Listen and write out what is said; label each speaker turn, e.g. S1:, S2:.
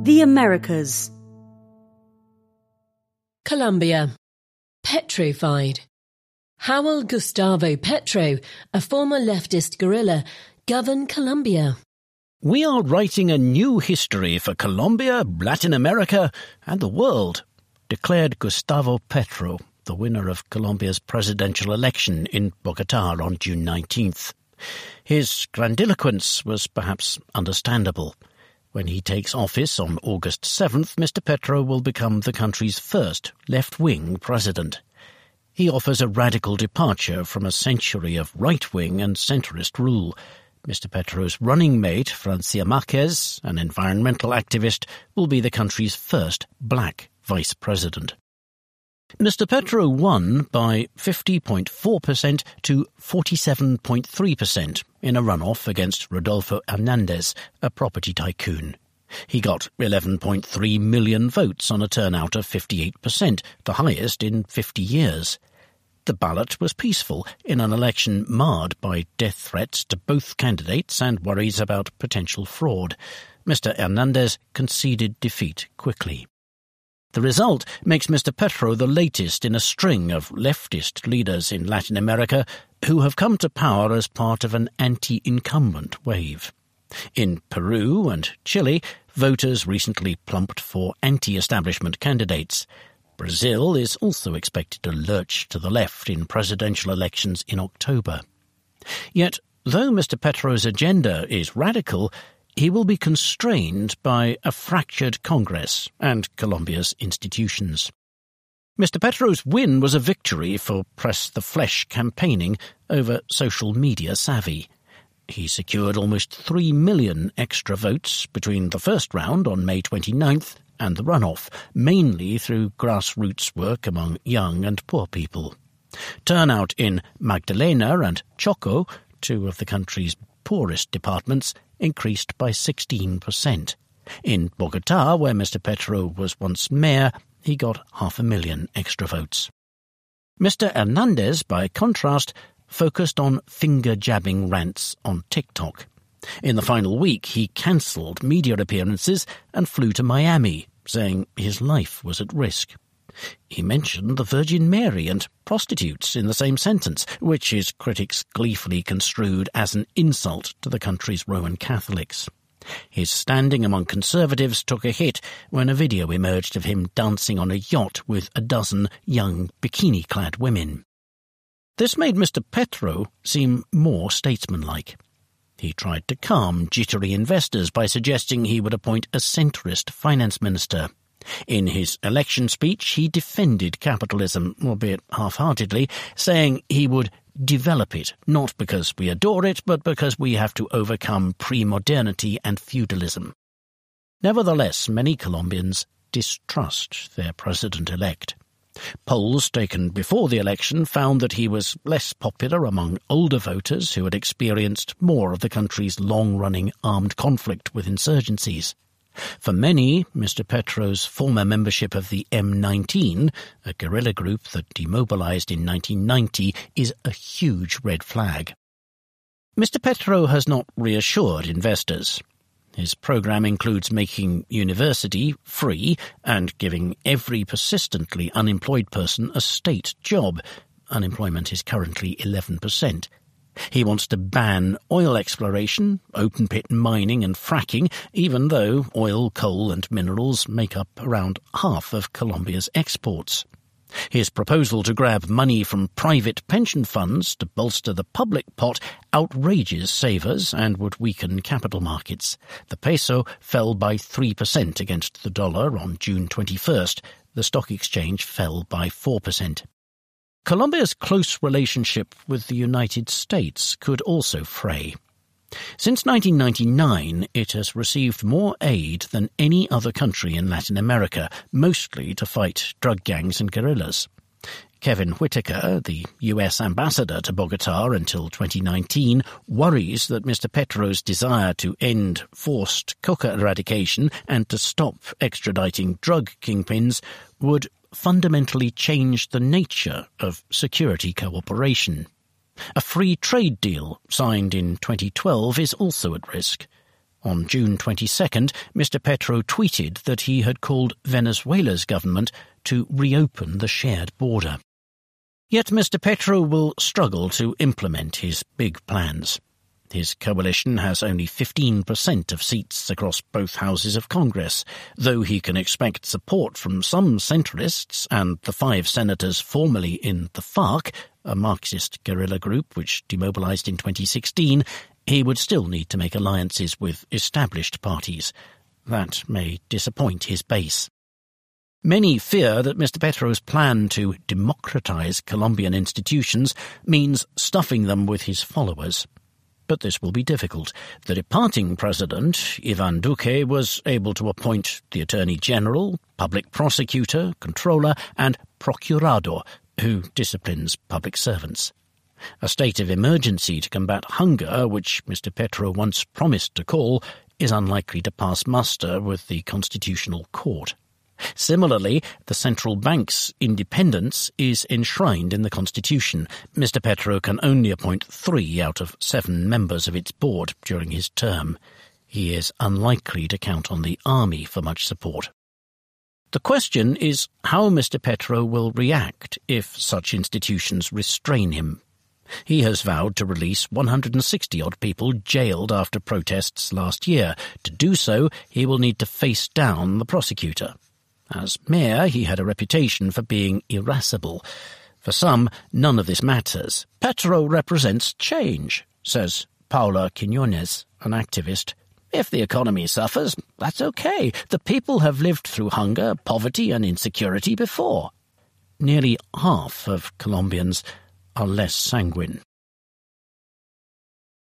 S1: The Americas.
S2: Colombia. Petrified. How will Gustavo Petro, a former leftist guerrilla, govern Colombia?
S3: We are writing a new history for Colombia, Latin America, and the world, declared Gustavo Petro, the winner of Colombia's presidential election in Bogotá on June 19th. His grandiloquence was perhaps understandable. When he takes office on August 7th, Mr. Petro will become the country's first left-wing president. He offers a radical departure from a century of right-wing and centrist rule. Mr. Petro's running mate, Francia Marquez, an environmental activist, will be the country's first black vice president. Mr. Petro won by 50.4% to 47.3% in a runoff against Rodolfo Hernández, a property tycoon. He got 11.3 million votes on a turnout of 58%, the highest in 50 years. The ballot was peaceful in an election marred by death threats to both candidates and worries about potential fraud. Mr. Hernández conceded defeat quickly. The result makes Mr. Petro the latest in a string of leftist leaders in Latin America who have come to power as part of an anti-incumbent wave. In Peru and Chile, voters recently plumped for anti-establishment candidates. Brazil is also expected to lurch to the left in presidential elections in October. Yet, though Mr. Petro's agenda is radical, he will be constrained by a fractured Congress and Colombia's institutions. Mr. Petro's win was a victory for Press the Flesh campaigning over social media savvy. He secured almost 3 million extra votes between the first round on May 29th and the runoff, mainly through grassroots work among young and poor people. Turnout in Magdalena and Choco, two of the country's poorest departments, increased by 16%. In Bogotá, where Mr. Petro was once mayor, he got 500,000 extra votes. Mr. Hernández, by contrast, focused on finger-jabbing rants on TikTok. In the final week, he cancelled media appearances and flew to Miami, saying his life was at risk. He mentioned the Virgin Mary and prostitutes in the same sentence, which his critics gleefully construed as an insult to the country's Roman Catholics. His standing among conservatives took a hit when a video emerged of him dancing on a yacht with a dozen young bikini-clad women. This made Mr. Petro seem more statesmanlike. He tried to calm jittery investors by suggesting he would appoint a centrist finance minister. In his election speech, he defended capitalism, albeit half-heartedly, saying he would develop it, not because we adore it, but because we have to overcome pre-modernity and feudalism. Nevertheless, many Colombians distrust their president-elect. Polls taken before the election found that he was less popular among older voters who had experienced more of the country's long-running armed conflict with insurgencies. For many, Mr. Petro's former membership of the M19, a guerrilla group that demobilized in 1990, is a huge red flag. Mr. Petro has not reassured investors. His program includes making university free and giving every persistently unemployed person a state job. Unemployment is currently 11%. He wants to ban oil exploration, open-pit mining and fracking, even though oil, coal and minerals make up around half of Colombia's exports. His proposal to grab money from private pension funds to bolster the public pot outrages savers and would weaken capital markets. The peso fell by 3% against the dollar on June 21st. The stock exchange fell by 4%. Colombia's close relationship with the United States could also fray. Since 1999, it has received more aid than any other country in Latin America, mostly to fight drug gangs and guerrillas. Kevin Whitaker, the U.S. ambassador to Bogotá until 2019, worries that Mr. Petro's desire to end forced coca eradication and to stop extraditing drug kingpins would fundamentally change the nature of security cooperation. A free trade deal signed in 2012 is also at risk. On June 22nd, Mr. Petro tweeted that he had called Venezuela's government to reopen the shared border. Yet Mr. Petro will struggle to implement his big plans. His coalition has only 15% of seats across both houses of Congress, though he can expect support from some centrists and the 5 senators formerly in the FARC, a Marxist guerrilla group which demobilized in 2016, he would still need to make alliances with established parties. That may disappoint his base. Many fear that Mr. Petro's plan to democratize Colombian institutions means stuffing them with his followers. But this will be difficult. The departing president, Ivan Duque, was able to appoint the Attorney General, Public Prosecutor, Controller, and Procurador, who disciplines public servants. A state of emergency to combat hunger, which Mr. Petro once promised to call, is unlikely to pass muster with the Constitutional Court. Similarly, the central bank's independence is enshrined in the Constitution. Mr. Petro can only appoint 3 out of 7 members of its board during his term. He is unlikely to count on the army for much support. The question is how Mr. Petro will react if such institutions restrain him. He has vowed to release 160-odd people jailed after protests last year. To do so, he will need to face down the prosecutor. As mayor, he had a reputation for being irascible. For some, none of this matters. Petro represents change, says Paula Quiñones, an activist. If the economy suffers, that's okay. The people have lived through hunger, poverty and insecurity before. Nearly half of Colombians are less sanguine.